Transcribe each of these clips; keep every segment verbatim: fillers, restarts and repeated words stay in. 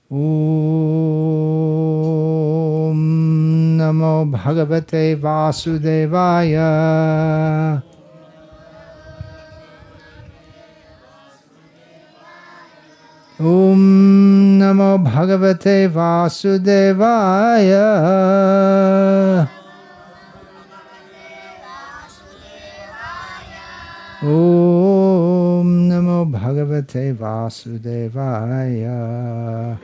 Om Namo Bhagavate Vasudevaya. Om Namo Bhagavate Vasudevaya. Om Namo Bhagavate Vasudevaya.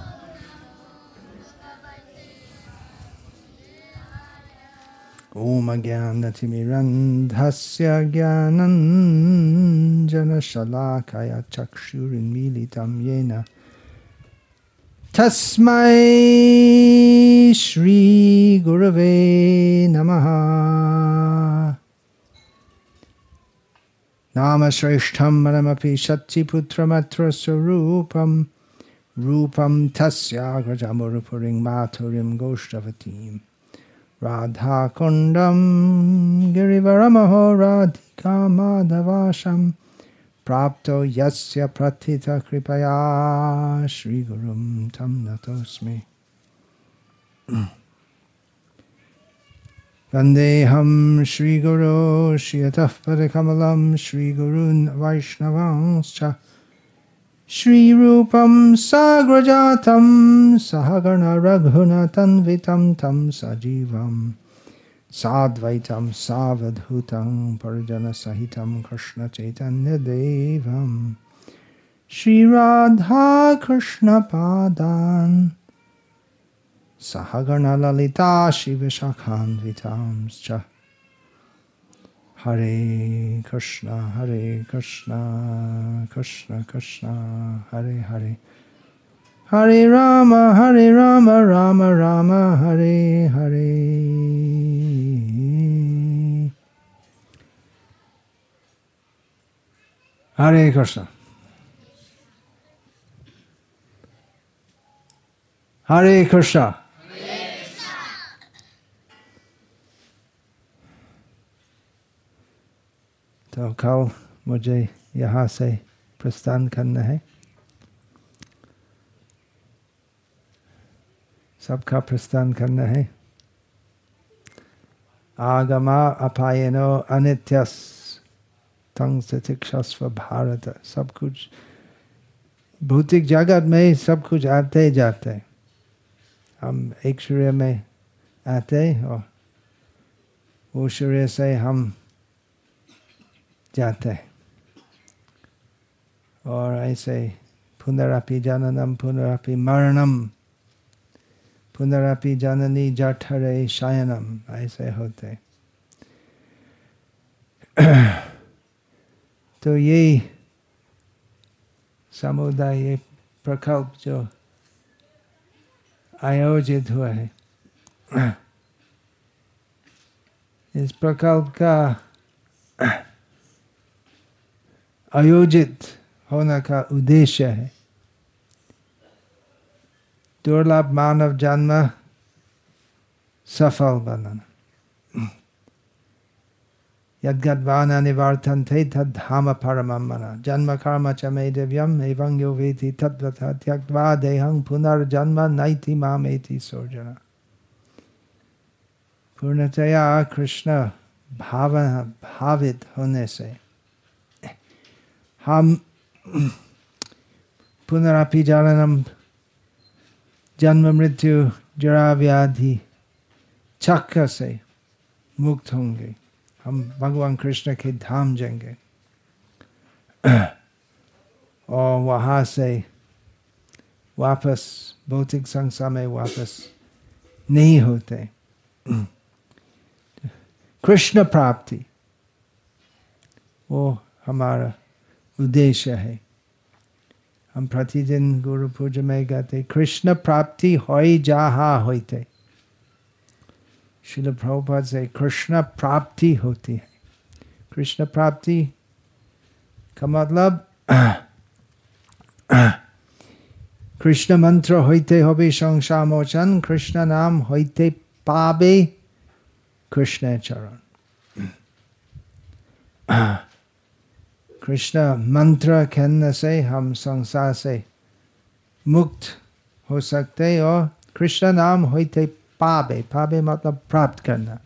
Om Agyanatimirandhasya Gyananjana Shalakaya Chakshurinmilitam Yena Tasmai Shri Gurave Namaha. Nama Shreshtham Manamapi Shattiputramatra Sarupam Rupam Tasya Grajamurupuring Maturim Goshtavatim Radha Kundam Girivaramaho Radhika Madhavasham Prapto Yasya Pratita Kripaya Shri Gurum Tam Natosmi. Vandeham Shri Guru Shiyatah Padakamalam Shri Gurun Vaishnavanscha Shri Rupam Sagrajatam Sahagarna Raghunatan Vitam Tam Sajivam Sadvaitam Savadhutam Parajana Sahitam Krishna Chaitanya Devam Shri Radha Krishna Padan Sahagarna Lalita Shivashakhan Vitamscha. Hare Krishna, Hare Krishna, Krishna Krishna, Hare Hare, Hare Rama, Hare Rama, Rama Rama, Hare Hare. Hare Krishna. Hare Krishna. तो कल मुझे यहाँ से प्रस्थान करना है। सबका प्रस्थान करना है। आगमा अपायनो अनित्यस तंग सतिक्षस्व भारत। सब कुछ भौतिक जगत में सब कुछ आते जाते। हम एक शरीर में आते और वो शरीर से हम जाते और ऐसे पुनरपि जननम पुनरपि मरणम पुनरपि जननी जठरे शयनम ऐसे होते। तो ये समुदाय ये प्रकल्प जो आयोजित हुआ है, इस प्रकल्प का आयोजित होने का उद्देश्य है दुर्लभ मानव जन्म सफल बनाना। यद्गत्वान निवर्तन्ते तद्धाम परमं मम जन्म कर्म च मे दिव्यम् एवं यो वेति तद्वथा त्यक्त्वा देहं पुनर्जन्म नैति मामेति सोऽर्जुन। पूर्णतया कृष्ण भावना भावित होने से हम पुनरपि जननम जन्म मृत्यु जरा व्याधि चक्र से मुक्त होंगे। हम भगवान कृष्ण के धाम जाएंगे और वहाँ से वापस भौतिक संसार में वापस नहीं होते। कृष्ण प्राप्ति वो हमारा उद्देश्य है। हम प्रतिदिन गुरु पूजा में गाते कृष्ण प्राप्ति होई जहाँ होते। श्रील प्रभुपाद से कृष्ण प्राप्ति होती है। कृष्ण प्राप्ति का मतलब कृष्ण मंत्र होते होबे संसार मोचन, कृष्ण नाम होते पाबे कृष्ण चरण। कृष्ण मंत्र कहने से हम संसार से मुक्त हो सकते और कृष्ण नाम होते पाबे, पाबे मतलब प्राप्त करना।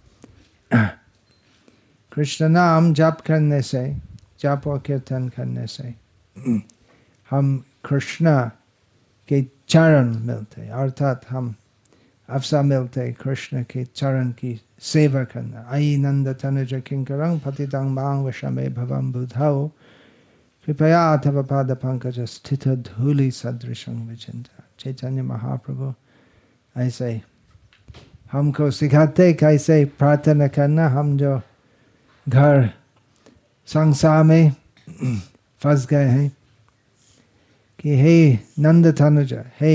कृष्ण नाम जप करने से, जप और कीर्तन करने से हम कृष्ण के चरण मिलते, अर्थात हम अवसर मिलते कृष्ण के चरण की सेवा करना। आई नंद तनुज किंकरं पतितं मां वशमे भवं बुधौ कृपया तव पाद पंकज स्थित धूलि सदृशं विचिन्त्य। चैतन्य महाप्रभु ऐसे हमको सिखाते कैसे प्रार्थना करना। हम जो घर संसार में फंस गए हैं कि हे नंद तनुज, हे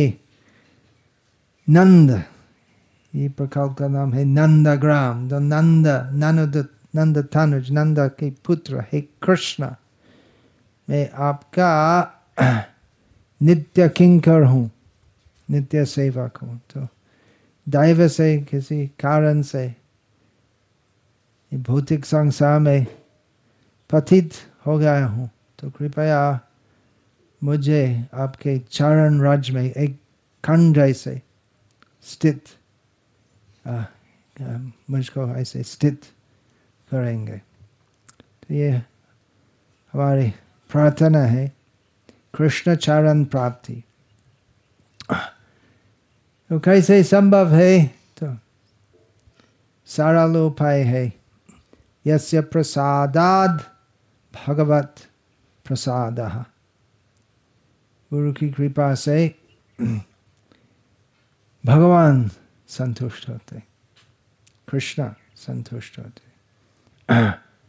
नंद, ये प्रकल्प का नाम है नंदग्राम। तो नंद, नंद नंद तनुज, नंद के पुत्र हे कृष्ण, मैं आपका नित्य किंकर हूँ, नित्य सेवक हूँ। तो दैव से किसी कारण से भौतिक संसार में पतित हो गया हूँ, तो कृपया मुझे आपके चरण रज में एक खंड ऐसे स्थित, मुझको ऐसे स्थित करेंगे। तो ये हमारी प्रार्थना है, कृष्ण चरण प्राप्ति। तो कैसे संभव है? तो सरल उपाय है, यस्य प्रसादाद भगवत प्रसादः। गुरु की कृपा से भगवान संतुष्ट होते, कृष्ण संतुष्ट होते।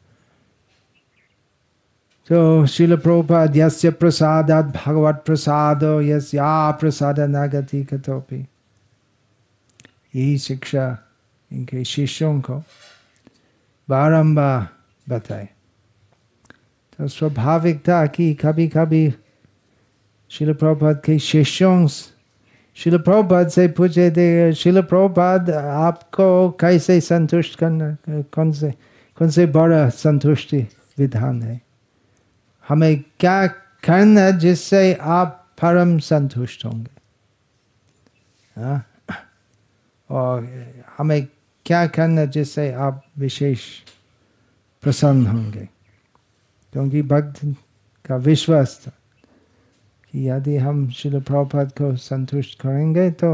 तो श्रील प्रभुपाद यस्य प्रसादाद भगवत प्रसादो यस्या प्रसाद न गति कतोपि, यही शिक्षा इनके शिष्यों को बारंबार बताए। तो स्वाभाविक था कि कभी कभी श्रील प्रभुपाद के शिष्यों श्रील प्रभुपाद से पूछे थे, श्रील प्रभुपाद आपको कैसे संतुष्ट करना, कौन से कौन से बड़ा संतुष्टि विधान है, हमें क्या करना जिससे आप परम संतुष्ट होंगे, हाँ? और हमें क्या करना जिससे आप विशेष प्रसन्न होंगे। क्योंकि भक्त का विश्वास था कि यदि हम श्रील प्रभुपाद को संतुष्ट करेंगे तो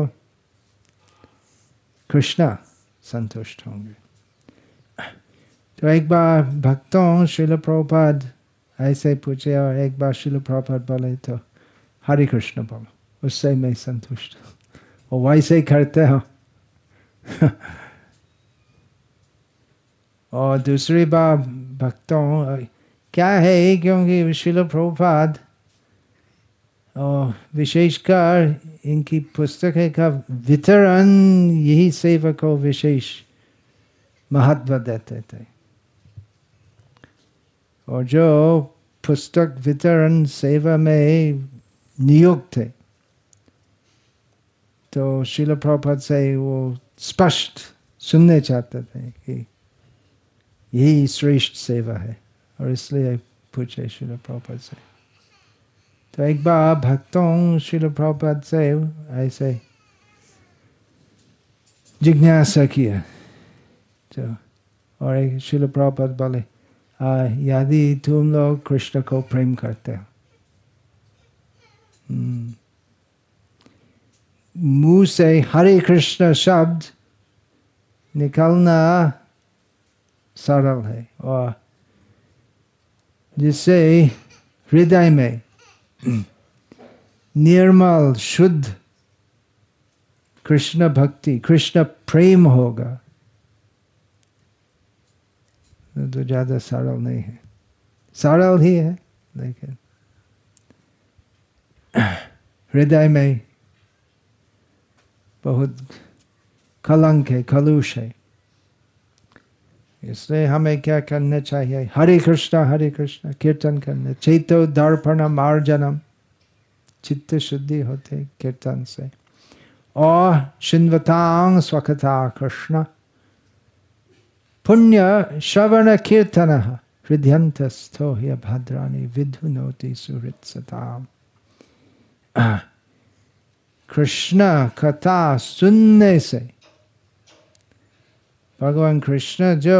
कृष्ण संतुष्ट होंगे। तो एक बार भक्तों श्रील प्रभुपाद ऐसे पूछे और एक बार श्रील प्रभुपाद बोले तो हरे कृष्ण बोलो, उससे मैं संतुष्ट हूँ। और वैसे ही करते हो। और दूसरी बार भक्तों क्या है, क्योंकि श्रील प्रभुपाद और विशेषकर इनकी पुस्तकें का वितरण यही सेवा को विशेष महत्व देते थे। और जो पुस्तक वितरण सेवा में नियुक्त थे, तो श्रील प्रभुपाद से वो स्पष्ट सुनने चाहते थे कि यही श्रेष्ठ सेवा है, और इसलिए पूछे श्रील प्रभुपाद से। तो एक बार भक्तों श्रील प्रभुपाद से ऐसे जिज्ञासा किया, तो और एक श्रील प्रभुपाद बोले, यदि तुम लोग कृष्ण को प्रेम करते हो, मुंह से हरे कृष्ण शब्द निकलना सरल है, और जिससे हृदय में निर्मल शुद्ध कृष्ण भक्ति, कृष्ण प्रेम होगा, तो ज्यादा सरल नहीं है। सरल ही है, लेकिन हृदय में बहुत कलंक है, कलुष है। इसलिए हमें क्या करना चाहिए? हरे कृष्णा हरे कृष्णा कीर्तन करने, चैतो दर्पण मार्जनम, चित्त शुद्धि होते कीर्तन से। और शिन्वतांग स्वकथा कृष्ण पुण्य श्रवण कीर्तन हृदयंतस्थो हि भद्राणि विधुनोति सुहृत्सताम। कृष्ण कथा सुनने से भगवान कृष्ण जो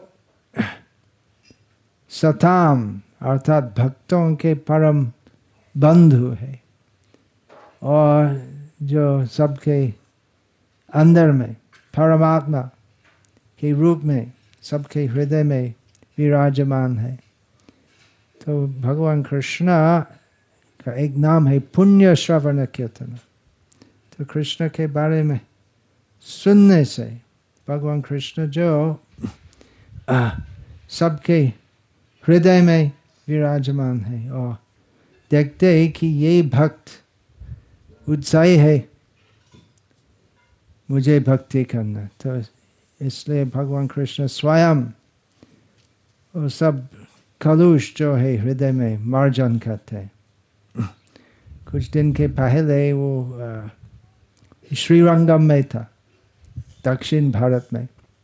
सताम अर्थात भक्तों के परम बंधु है और जो सबके अंदर में परमात्मा के रूप में सबके हृदय में विराजमान है। तो भगवान कृष्ण का एक नाम है पुण्य श्रवण कीर्तन। तो कृष्ण के बारे में सुनने से भगवान कृष्ण जो सबके हृदय में विराजमान है और देखते हैं कि ये भक्त उत्साही है मुझे भक्ति करना, तो इसलिए भगवान कृष्ण स्वयं वो सब कलुष जो है हृदय में मार्जन करते हैं। कुछ दिन के पहले वो श्रीरंगम में था, दक्षिण भारत में।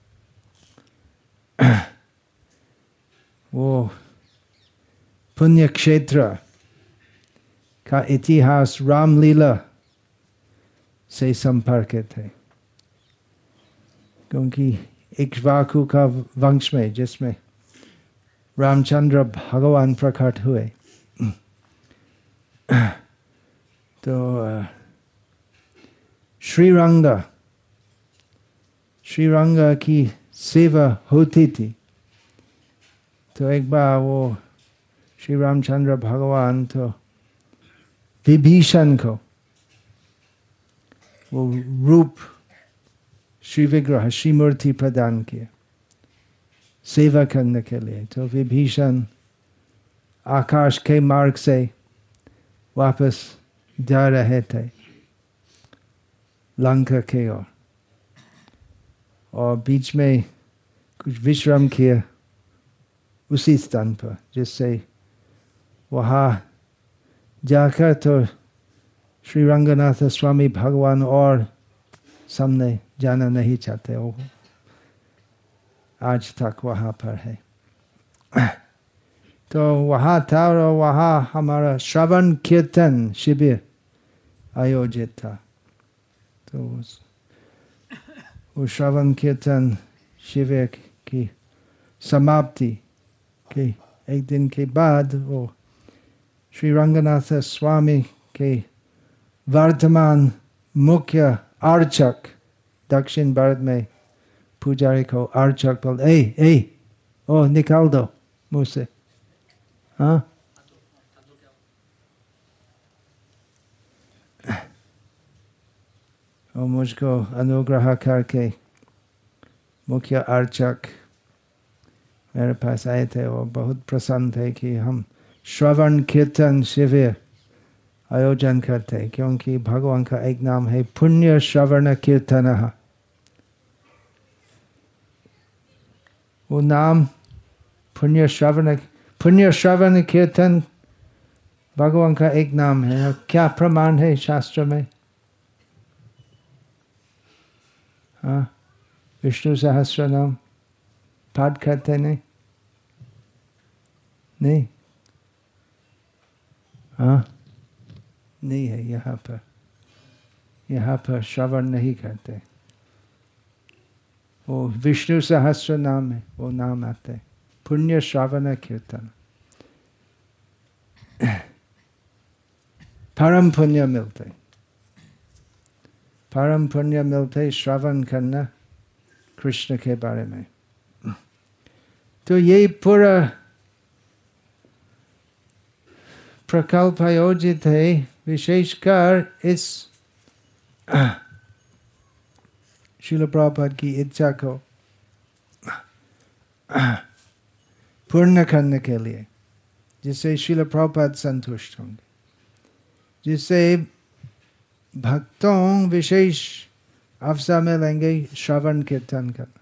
वो पुण्य क्षेत्र का इतिहास रामलीला से संपर्कित है, क्योंकि इक्ष्वाकु का वंश में जिसमें रामचंद्र भगवान प्रकट हुए, तो श्रीरंग श्रीरंग की सेवा होती थी। तो एक बार वो श्री रामचंद्र भगवान तो विभीषण को वो रूप श्री विग्रह श्री मूर्ति प्रदान किया सेवा करने के लिए। तो विभीषण आकाश के मार्ग से वापस जा रहे थे लंका के ओर, और बीच में कुछ विश्राम किया उसी स्थान पर, जिससे वहाँ जाकर तो श्री रंगनाथ स्वामी भगवान और सामने जाना नहीं चाहते, वो आज तक वहाँ पर है। तो वहाँ था और वहाँ हमारा श्रवण कीर्तन शिविर आयोजित था। तो वो श्रवण कीर्तन शिविर की समाप्ति के एक दिन के बाद वो श्री रंगनाथ स्वामी के वर्तमान मुख्य अर्चक, दक्षिण भारत में पुजारी को अर्चक बोल, ए ए ओ निकाल दो मुँह से, हाँ और मुझको अनुग्रह करके मुख्य अर्चक मेरे पास आए थे और बहुत प्रसन्न थे कि हम श्रवण कीर्तन शिविर आयोजन करते हैं, क्योंकि भगवान का एक नाम है पुण्य श्रवण कीर्तन। वो नाम पुण्य श्रवण पुण्य श्रवण कीर्तन भगवान का एक नाम है। क्या प्रमाण है शास्त्र में? हाँ, विष्णु सहस्र नाम पाठ करते नहीं नहीं हाँ नहीं है यहाँ पर, यहाँ पर श्रवण नहीं करते। वो विष्णु सहस्र नाम है, वो नाम आते हैं पुण्य श्रवण कीर्तन। परम पुण्य मिलते, परम पुण्य मिलते श्रवण करना कृष्ण के बारे में। तो ये पूरा प्रकल्प आयोजित है विशेषकर इस श्रील प्रभुपाद की इच्छा को पूर्ण करने के लिए, जिससे श्रील प्रभुपाद संतुष्ट होंगे, जिससे भक्तों विशेष अवसर में लेंगे श्रवण कीर्तन करना।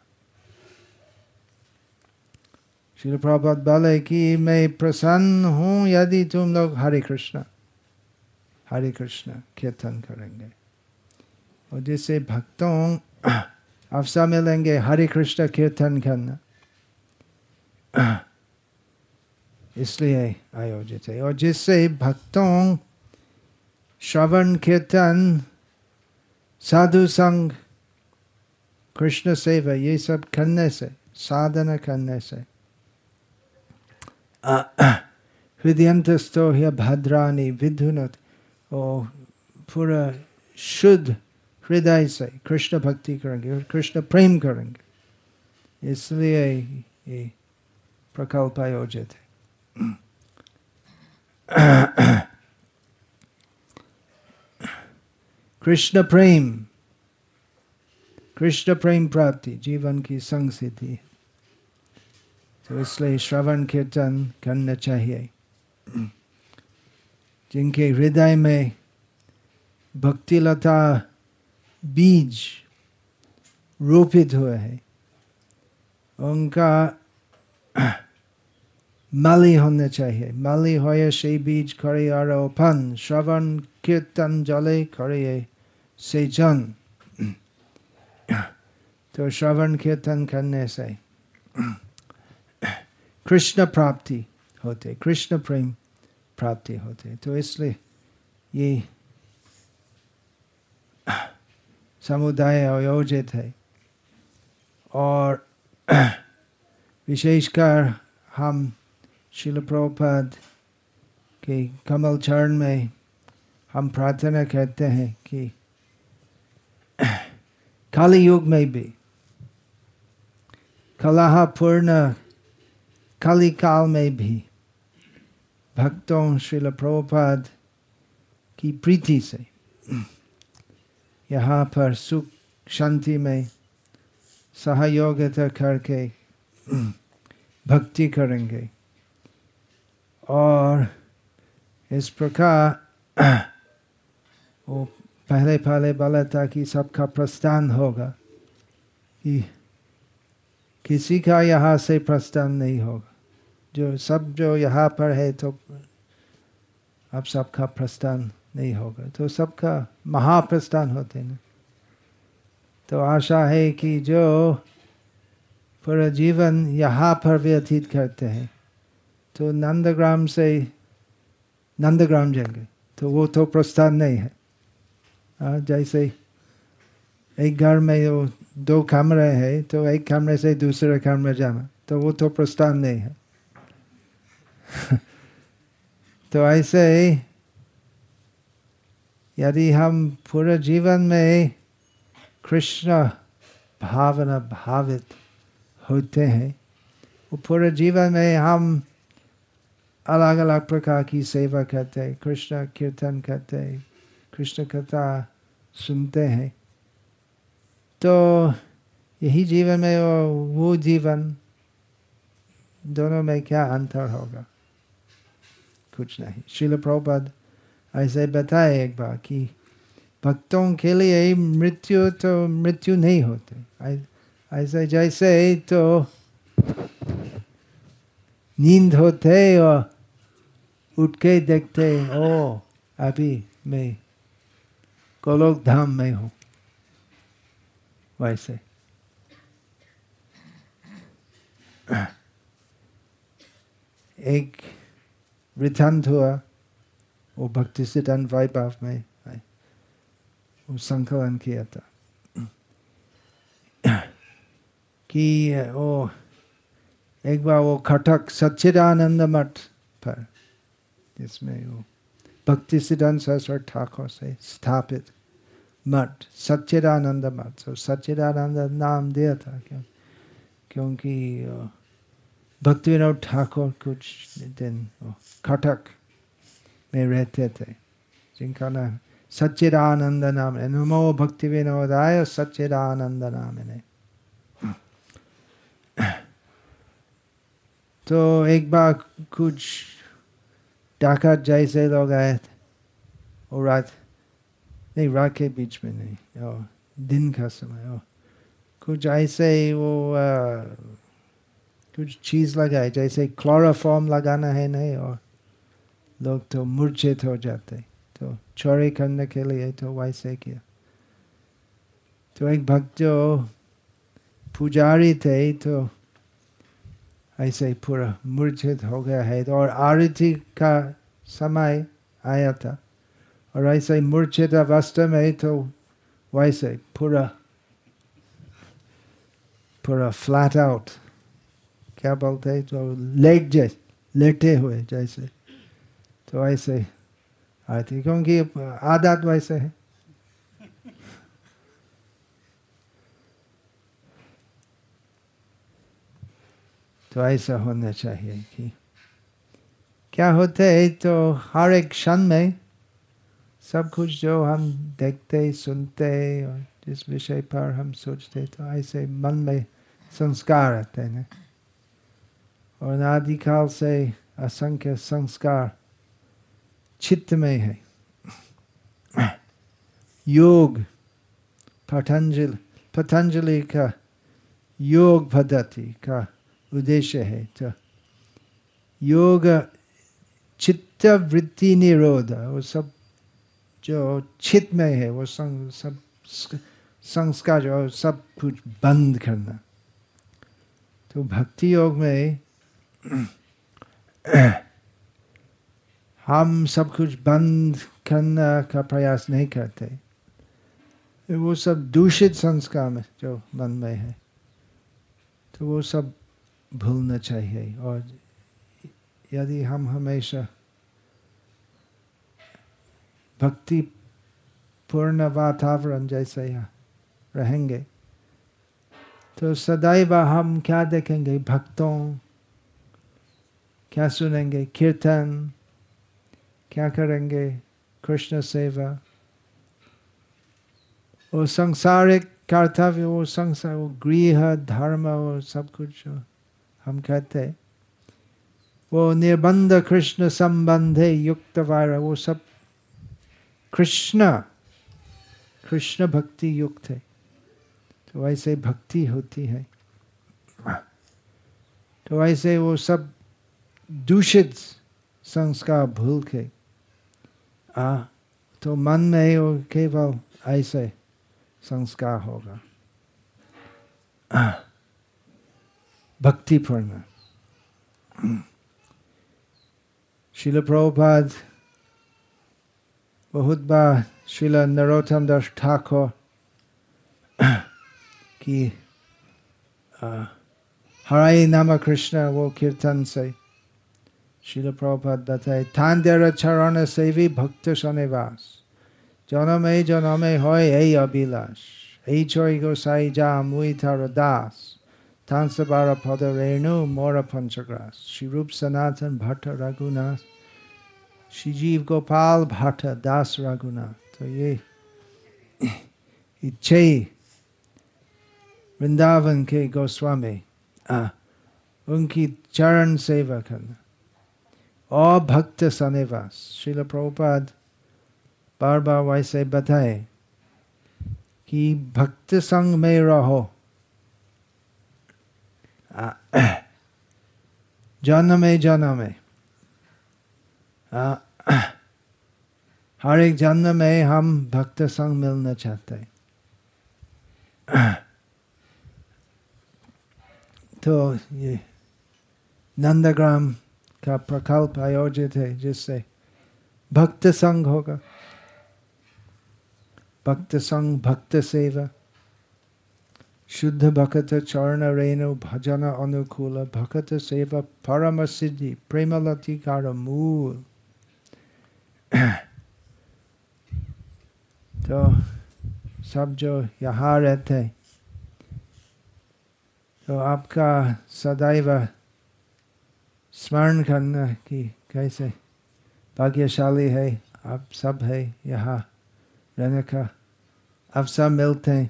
श्रील प्रभुपाद बोले कि मैं प्रसन्न हूँ यदि तुम लोग हरे कृष्ण हरे कृष्ण कीर्तन करेंगे, और जिससे भक्तों अवसर मिलेंगे हरे कृष्ण कीर्तन करना, इसलिए आयोजित है। और जिससे भक्तों श्रवण कीर्तन साधु संग, कृष्ण सेवा, ये सब करने से, साधना करने से हृदयंतस्थो ह्य भद्राणि विधुनोति, और पूरा शुद्ध हृदय से कृष्ण भक्ति करेंगे और कृष्ण प्रेम करेंगे, इसलिए ये प्रकल्प आयोजित है। कृष्ण प्रेम, कृष्ण प्रेम प्राप्ति जीवन की संसिद्धि है, तो इसलिए श्रवण कीर्तन करना चाहिए। जिनके हृदय में भक्ति लता बीज रोपित हुए हैं, उनका माली होना चाहिए। माली होए से बीज करे आरोपण, श्रवण कीर्तन जले करे से जन। तो श्रवण कीर्तन करने से कृष्ण प्राप्ति होते, कृष्ण प्रेम प्राप्ति होते। तो इसलिए ये समुदाय आयोजित है, और विशेषकर हम श्रील प्रभुपाद के कमल चरण में हम प्रार्थना करते हैं कि कलि युग में भी, कलह पूर्ण कलि काल में भी भक्तों श्रील प्रभुपाद की प्रीति से यहाँ पर सुख शांति में सहयोगिता करके भक्ति करेंगे। और इस प्रकार वो पहले पहले बोला था कि सबका प्रस्थान होगा, कि किसी का यहाँ से प्रस्थान नहीं होगा। जो सब जो यहाँ पर है तो अब सबका प्रस्थान नहीं होगा, तो सबका महाप्रस्थान होते हैं। तो आशा है कि जो पूरा जीवन यहाँ पर व्यतीत करते हैं, तो नंदग्राम से नंदग्राम जाएंगे, तो वो तो प्रस्थान नहीं है। आ, जैसे एक घर में वो दो कमरे हैं, तो एक कमरे से दूसरे कमरे जाना, तो वो तो प्रस्थान नहीं है। तो ऐसे यदि हम पूरे जीवन में कृष्ण भावना भावित होते हैं, वो पूरे जीवन में हम अलग अलग प्रकार की सेवा करते हैं, कृष्ण कीर्तन करते हैं, कृष्ण कथा सुनते हैं, तो यही जीवन में वो, वो जीवन दोनों में क्या अंतर होगा? कुछ नहीं। श्रील प्रभुपाद ऐसे बताए एक बार कि भक्तों के लिए मृत्यु तो मृत्यु नहीं होते, ऐसे जैसे तो नींद होते और उठ के देखते, ओ अभी मैं गोलोक धाम में हूँ, वैसे एक वृद्धांत हुआ, वो भक्ति सिद्धांत वैभव में वो संकलन किया था कि वो एक बार वो खटक सच्चिदानंद मठ पर, जिसमें वो भक्ति सिद्धांत सरस्वती ठाकुर से स्थापित मठ सच्चिदानंद मठ, तो सच्चिदानंद नाम दिया था क्यों क्योंकि भक्ति विनोद ठाकुर कुछ दिन खटक में रहते थे, जिनका नाम सच्चिदानंद नाम है। नमो भक्ति विनोदाय सच्चिदानंद नाम है। तो एक बार कुछ डाकत जैसे लोग आए थे, और रात नहीं, रात के बीच में नहीं, और दिन का समय, और कुछ ऐसे वो आ, कुछ चीज़ लगाए, जैसे क्लोरोफॉर्म लगाना है नहीं, और लोग तो मूर्छित हो जाते, तो चोरी करने के लिए तो वैसे किया। तो एक भक्त जो पुजारी थे, तो ऐसे ही पूरा मूर्छित हो गया है, और आरती का समय आया था, और ऐसे ही मूर्छित अवस्था में तो वैसे पूरा पूरा फ्लैट आउट, क्या बोलते हैं जो लेट जैसे लेटे हुए जैसे, तो ऐसे आती क्योंकि आदत वैसे है। तो ऐसा होना चाहिए कि क्या होता है तो हर एक क्षण में सब कुछ जो हम देखते सुनते और जिस विषय पर हम सोचते, तो ऐसे मन में संस्कार आते हैं और अनादिकाल से असंख्य संस्कार चित्त में है। योग पतंजलि पतंजलि का योग पद्धति का उद्देश्य है। तो योग चित्त वृत्ति निरोध, वो सब जो चित्त में है वो संग, सब संस्कार जो सब कुछ बंद करना। तो भक्ति योग में हम सब कुछ बंद करने का प्रयास नहीं करते, वो सब दूषित संस्कार में जो मन में है तो वो सब भूलना चाहिए। और यदि हम हमेशा भक्ति पूर्ण वातावरण जैसे यहाँ रहेंगे तो सदैव हम क्या देखेंगे, भक्तों क्या सुनेंगे, कीर्तन क्या करेंगे, कृष्ण सेवा, वो सांसारिक कर्तव्य, वो संसार, वो गृह धर्म, वो सब कुछ हम कहते, वो निर्बंध कृष्ण संबंधे युक्त वार, वो सब कृष्ण कृष्ण भक्ति युक्त है। तो ऐसे भक्ति होती है, तो ऐसे वो सब दूषित संस्कार भूल के आ तो मन में वो केवल ऐसे संस्कार होगा भक्तिपूर्ण। श्रील प्रभुपाद बहुत बार श्रील नरोत्तम दास ठाकुर की हरे नाम कृष्ण वो कीर्तन से श्रील प्रभुपाद बताए, थान तेरा चरण सेवी भक्त सनिवास, जनमे जनमे होय এই अभिलाष, এই ছয় গোসাই যা মুই তার দাস, थान सबार पद रेणु मोर पंचग्रास, श्री रूप सनातन भट्ट रघुनाथ, श्री जीव गोपाल भट्ट दास रघुनाथ। तो ये इच्छे वृंदावन के गोस्वामी आ उनकी चरण सेवा करना और भक्त सनिवास। श्रील प्रभुपाद बार बार वैसे बताए कि भक्त संग में रहो, जन्मे जन्मे, हर एक जन्म में हम भक्त संग मिलना चाहते हैं। तो ये नंदग्राम का प्रकल्प आयोजित है जिससे भक्त संग होगा, भक्त संग भक्त सेवा, शुद्ध भक्त चरण रेणु भजन अनुकूल, भक्त सेवा परम सिद्धि प्रेमलतिकार मूल। तो सब जो यहाँ रहते तो आपका सदैव स्मरण करना कि कैसे भाग्यशाली है आप सब है, यहाँ रहने का अवसर मिलते हैं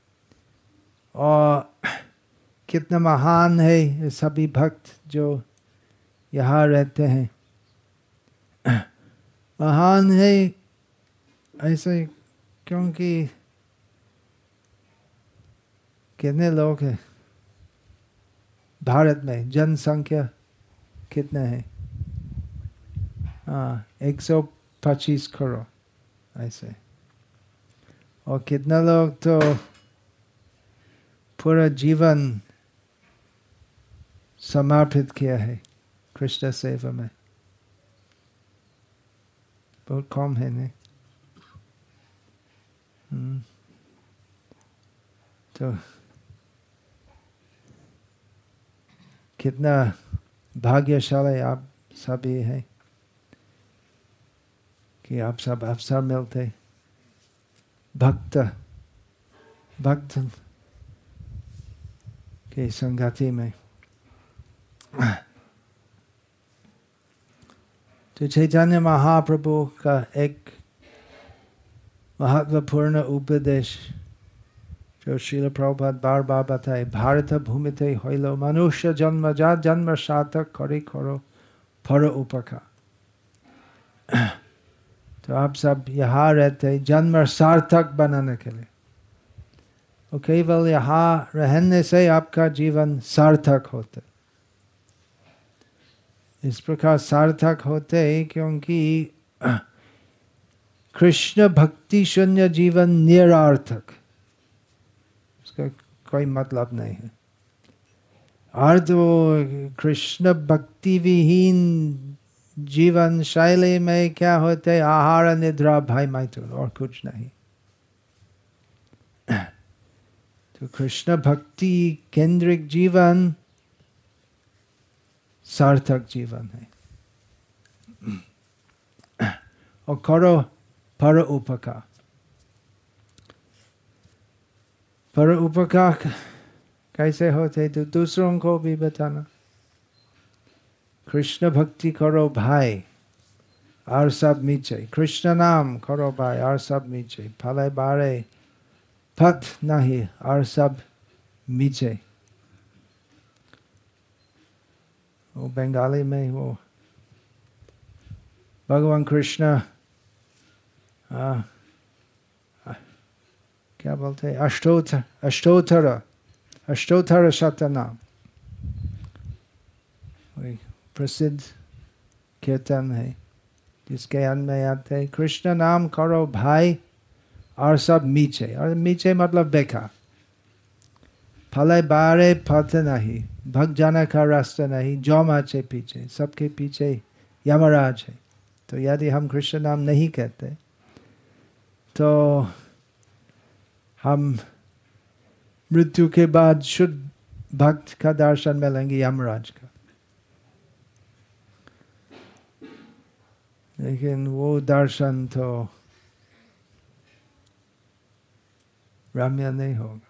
और कितना महान है ये सभी भक्त जो यहाँ रहते हैं। महान है ऐसे क्योंकि कितने लोग हैं भारत में, जनसंख्या कितना है? हाँ, एक सौ पच्चीस करोड़ ऐसे, और कितना लोग तो पूरा जीवन समर्पित किया है कृष्ण सेवा में, बहुत कम है नहीं। तो कितना भाग्यशाली आप सभी हैं कि आप सब अवसर मिलते भक्त भक्त के संगति में। तो चैतन्य महाप्रभु का एक महत्वपूर्ण उपदेश जो श्रील प्रभुपाद बार बार बताए, भारत भूमिते हইল मनुष्य जन्म जा जन्म सार्थक करे करो पर उपकार। तो आप सब यहाँ रहते जन्म सार्थक बनाने के लिए, और केवल यहाँ रहने से आपका जीवन सार्थक होते। इस प्रकार सार्थक होते क्योंकि कृष्ण भक्ति शून्य जीवन निरर्थक, उसका कोई मतलब नहीं है। अर्थ वो कृष्ण भक्ति विहीन जीवन शैली में क्या होते, आहार निद्रा भय मैथुन और कुछ नहीं। तो कृष्ण भक्ति केंद्रिक जीवन सार्थक जीवन है। और करो पर उपकार। पर उपकार कैसे होते, तो दूसरों को भी बताना। कृष्ण भक्ति करो भाई और सब मीचे, कृष्ण नाम करो भाई और सब मीचे, फले बारे पथ नहीं और सब मीचे। वो बंगाली में वो भगवान कृष्ण आ, आ, क्या बोलते हैं, अष्टोत्तर अष्टोत्तर अष्टोत्तर शतनाम प्रसिद्ध कीर्तन है, जिसके अंत में आते हैं कृष्ण नाम करो भाई और सब मीचे। और मीचे मतलब बेकार, फले बारे पथ नहीं, भग जाने का रास्ता नहीं, जम आचे पीछे, सबके पीछे यमराज है। तो यदि हम कृष्ण नाम नहीं कहते तो हम मृत्यु के बाद शुद्ध भक्त का दर्शन मिलेंगे यमराज का, लेकिन वो दर्शन तो रम्य नहीं होगा।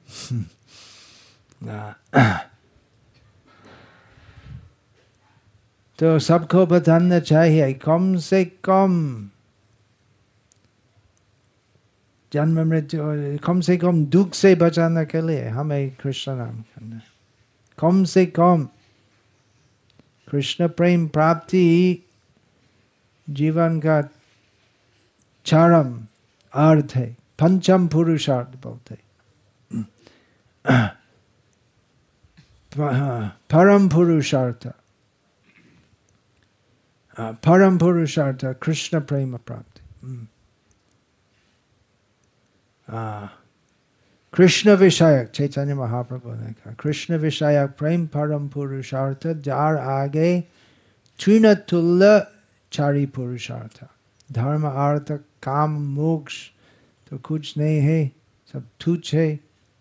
तो सबको बताना चाहिए कम से कम जन्म मृत्यु, कम से कम दुख से बचाने के लिए हमें कृष्ण नाम करना। कम से कम कृष्ण प्रेम प्राप्ति जीवन का चरम अर्थ है, पंचम पुरुषार्थ बोलते, परम पुरुषार्थ, परम पुरुषार्थ कृष्ण प्रेम प्राप्ति। कृष्ण विषयक, चैतन्य महाप्रभु ने कहा कृष्ण विषयक प्रेम परम पुरुषार्थ, जार आगे तृण तुल्य चारि पुरुषार्थ। धर्म अर्थ काम मोक्ष तो कुछ नहीं है, सब तुच्छ है।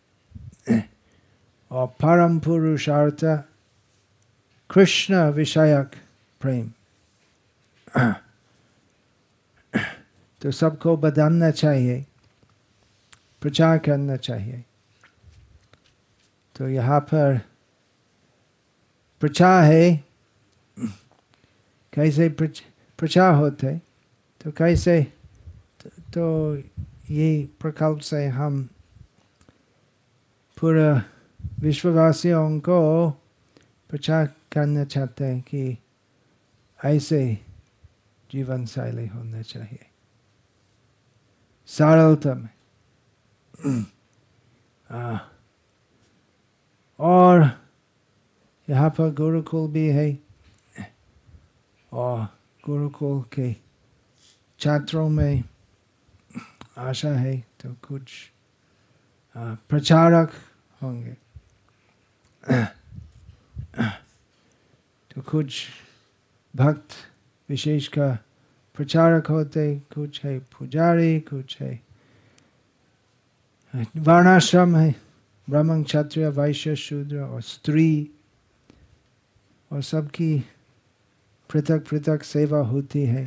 और परम पुरुषार्थ कृष्ण विषयक प्रेम। तो सबको बताना चाहिए, प्रचार करना चाहिए। तो यहाँ पर प्रचार है, कैसे प्रचार होते, तो कैसे तो, तो ये प्रकल्प से हम पूरा विश्ववासियों को प्रचार करना चाहते हैं कि ऐसे जीवन शैली होना चाहिए, सरलता में। और यहाँ पर गुरुकुल भी है, और गुरुकुल के छात्रों में आशा है तो कुछ प्रचारक होंगे। तो कुछ भक्त विशेष का प्रचारक होते, कुछ है पुजारी, कुछ है वर्णाश्रम है, ब्राह्मण क्षत्रिय वैश्य शूद्र और स्त्री और सबकी पृथक पृथक सेवा होती है।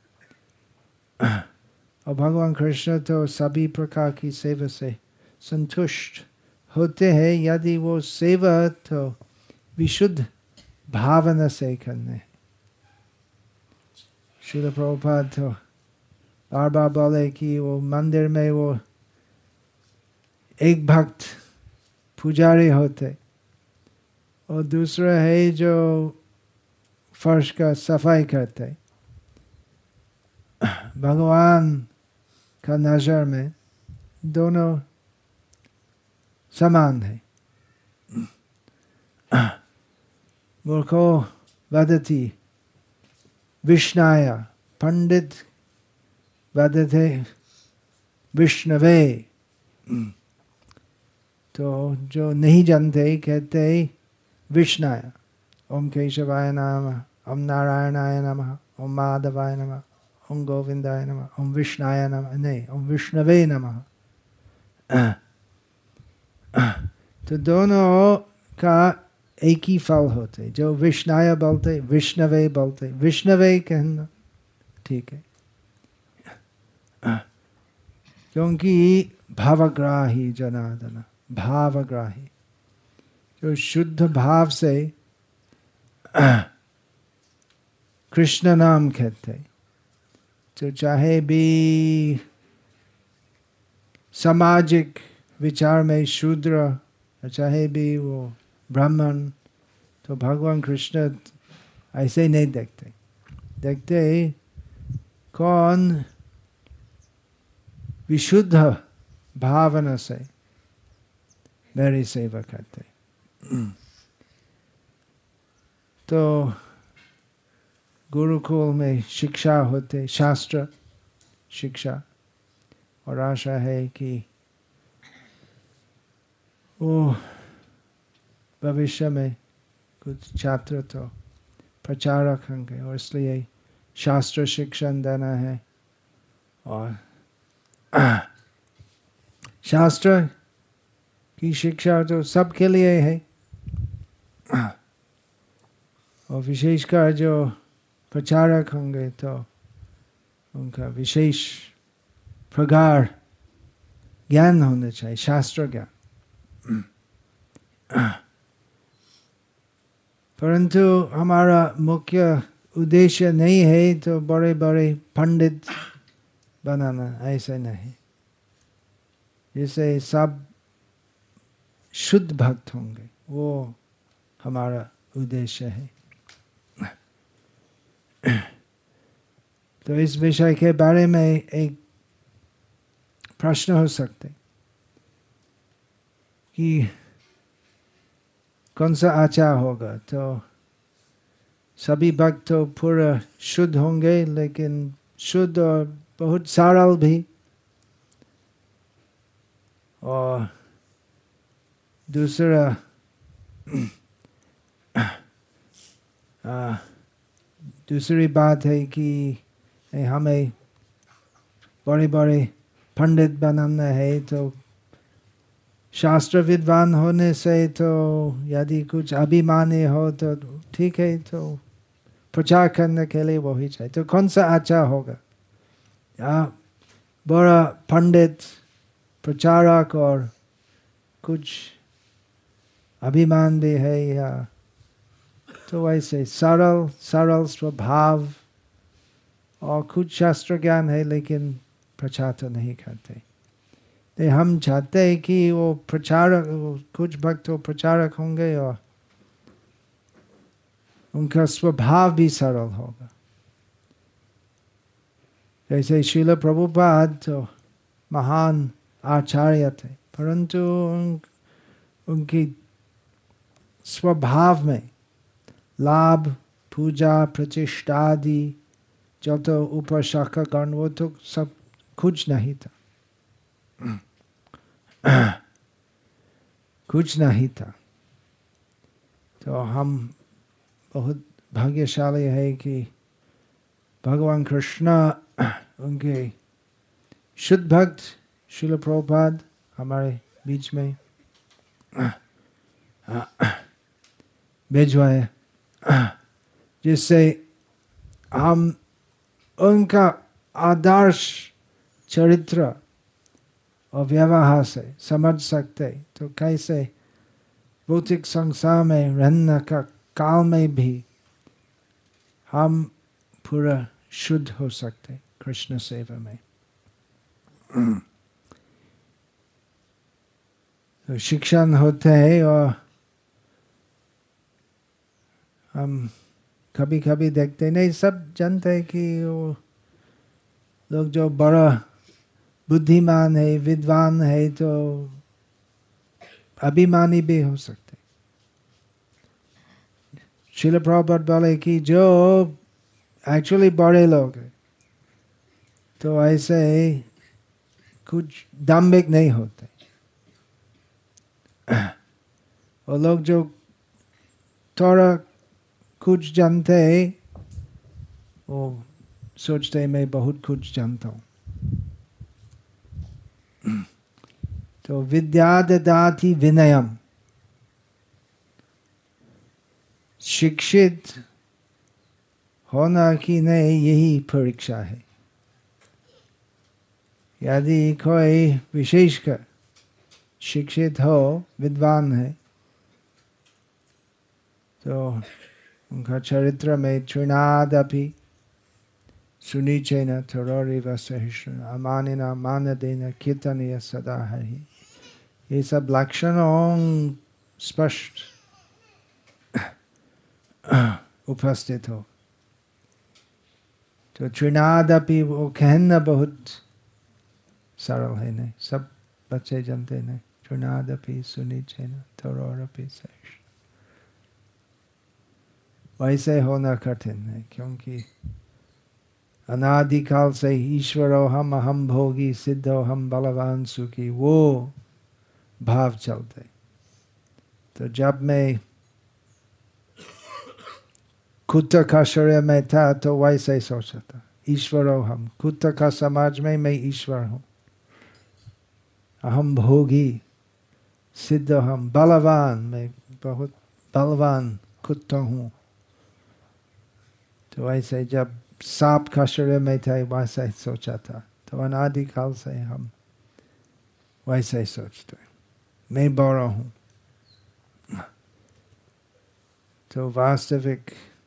और भगवान कृष्ण तो सभी प्रकार की सेवा से संतुष्ट होते हैं यदि वो सेवा तो विशुद्ध भावना से करने। श्रील प्रभुपाद तो बार बार बोले कि वो मंदिर में वो एक भक्त पुजारी होते और दूसरा है जो फर्श का सफाई करते। भगवान का नजर में दोनों समान है। मूर्खो वदति विष्णाय, पंडित वदते विष्णवे। तो जो नहीं जानते कहते विष्णाय, ओम केशवाय नमः, ओम नारायणाय नमः, ओम माधवाय नमः, ओम गोविंदाय नमः, ओम विष्णाय नमः, नहीं ओम विष्णवे नमः। तो दोनों का एक ही फल होते। जो विष्णाय बोलते विष्णवे बोलते, विष्णवे कहना ठीक है क्योंकि भावग्राही जनार्दन, भावग्राही जो शुद्ध भाव से कृष्ण नाम कहते, तो चाहे भी सामाजिक विचार में शूद्र चाहे भी वो ब्राह्मण, तो भगवान कृष्ण ऐसे नहीं देखते। देखते कौन विशुद्ध भावना से मेरी सेवा करते। तो गुरुकुल में शिक्षा होते, शास्त्र शिक्षा, और आशा है कि वो भविष्य में कुछ छात्र तो प्रचारक होंगे और इसलिए शास्त्र शिक्षण देना है। और शास्त्र की शिक्षा तो सबके लिए है और विशेषकर जो प्रचारक होंगे तो उनका विशेष प्रगाढ़ ज्ञान होना चाहिए, शास्त्र ज्ञान। परंतु हमारा मुख्य उद्देश्य नहीं है तो बड़े बड़े पंडित बनाना, ऐसा नहीं। जिससे सब शुद्ध भक्त होंगे, वो हमारा उद्देश्य है। तो इस विषय के बारे में एक प्रश्न हो सकते कि कौन सा आचार होगा। तो सभी भक्त तो पूरा शुद्ध होंगे, लेकिन शुद्ध और बहुत सरल भी, और दूसरा आ, दूसरी बात है कि हमें बड़े बड़े पंडित बनाना है। तो शास्त्र विद्वान होने से तो यदि कुछ अभिमानी हो तो ठीक है, तो प्रचार करने के लिए वही चाहिए। तो कौन सा अच्छा होगा? या बड़ा पंडित प्रचारक और कुछ अभिमान भी है, या तो वैसे सरल सरल स्वभाव और कुछ शास्त्र ज्ञान है लेकिन प्रचार तो नहीं करते। तो हम चाहते हैं कि वो प्रचारक, कुछ भक्त वो प्रचारक होंगे और उनका स्वभाव भी सरल होगा। जैसे श्रील प्रभुपाद तो महान आचार्य थे, परंतु उन, उनकी स्वभाव में लाभ, पूजा, प्रतिष्ठा आदि जो तो ऊपर शाखा गण, वो तो सब कुछ नहीं था, कुछ नहीं था। तो हम बहुत भाग्यशाली है कि भगवान कृष्ण उनके शुद्ध भक्त श्रील प्रभुपाद हमारे बीच में भिजवाए, जिससे हम उनका आदर्श चरित्र और व्यवहार से समझ सकते, तो कैसे भौतिक संसार में रहने का काल में भी हम पूरा शुद्ध हो सकते कृष्ण सेवा में। तो शिक्षण होते हैं और हम कभी कभी देखते नहीं, सब जानते हैं कि वो लोग जो बड़ा बुद्धिमान है, विद्वान है, तो अभिमानी भी हो सकते। श्रील प्रभुपाद बोले कि जो एक्चुअली बड़े लोग हैं तो ऐसे कुछ दाम्भिक नहीं होते। और लोग जो थोड़ा कुछ जानते हैं वो सोचते हैं मैं बहुत कुछ जानता हूँ। तो विद्या ददाति विनयम, शिक्षित होना कि नहीं यही परीक्षा है। यदि कोई विशेषकर शिक्षित हो, विद्वान है, तो उनका चरित्र में तृणादपि सुनिचेन थोररिव सहिष्णु अमानिना मानदेन कीर्तनीय सदा हरि। ये सब लक्षणों स्पष्ट उपस्थित हो तो तृणादपि वो कहना बहुत सरल है, नहीं सब बच्चे जानते नहीं। तृणादपि सुनिचेन थोररिव सहिष्णु वैसे होना कठिन है, क्योंकि अनादिकाल से ईश्वरो हम अहम भोगी सिद्धो हम बलवान सुखी वो भाव चलते। तो जब मैं कुत्ता का शरीर में था तो वैसे सोचा था, ईश्वरो हम, कुत्ता का समाज में मैं ईश्वर हूँ, अहम भोगी सिद्ध हम बलवान, मैं बहुत बलवान कुत्ता हूँ। तो ऐसे जब सांप का शरीर में थे वैसे सोचा था। तो अनादिकाल से हम वैसे सोचते, मैं बड़ा हूँ। तो वास्तविक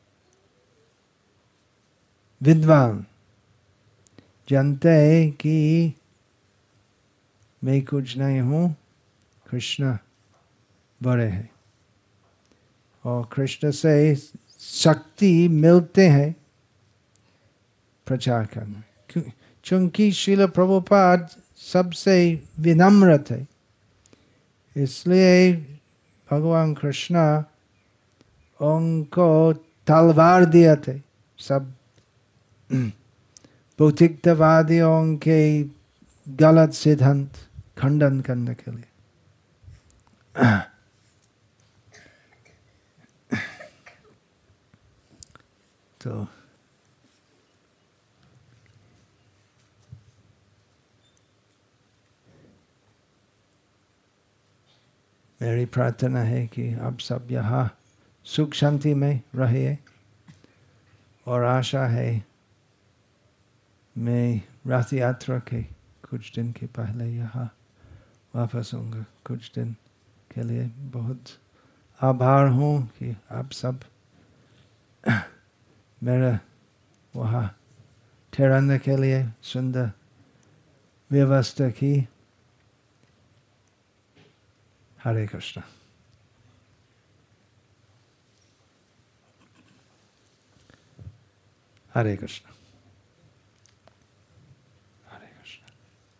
विद्वान जानते हैं कि मैं कुछ नहीं हूँ, कृष्ण बड़े हैं और कृष्ण से शक्ति मिलते हैं प्रचार करना। चूंकि श्रील प्रभुपाद सबसे विनम्र थे, इसलिए भगवान कृष्ण उनको तलवार दिया थे सब भौतिकवादियों के गलत सिद्धांत खंडन करने के लिए। तो मेरी प्रार्थना है कि आप सब यहाँ सुख शांति में रहिए और आशा है मैं रथ यात्रा के कुछ दिन के पहले यहाँ वापस आऊँगा कुछ दिन के लिए। बहुत आभार हूँ कि आप सब मेरा वहाँ ठहरने के लिए सुंदर व्यवस्था की। हरे कृष्ण। हरे कृष्ण। हरे कृष्ण।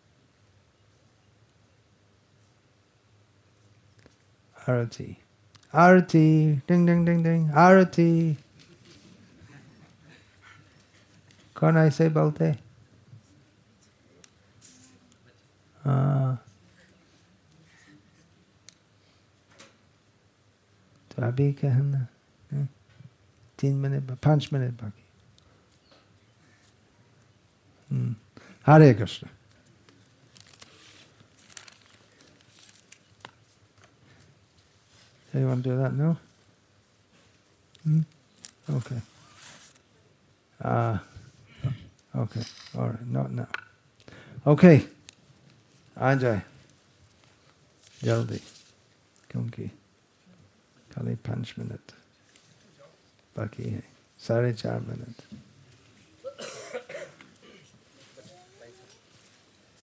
आरती आरती डिंग डिंग डिंग डिंग आरती। कौन ऐसे बोलते? हाँ, तो अभी कहना तीन मिनट पाँच मिनट बाकी। हरे Krishna. So you want to do that now? Hmm? Okay. Ah. Uh, okay. All right. Not now. Okay. Ajay. Jaldi. Kyunki. Kali panch minute. बाकी है साढ़े चार मिनट